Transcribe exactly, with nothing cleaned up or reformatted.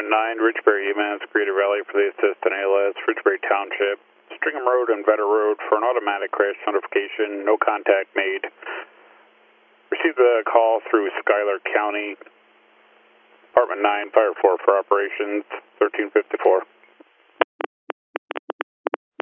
Department nine, Ridgeberry E M S, Creative Valley for the assist on A L S, Ridgeberry Township, Stringham Road and Vetter Road for an automatic crash notification, no contact made. Received a call through Schuyler County, Department nine, Fire four for operations, thirteen fifty-four.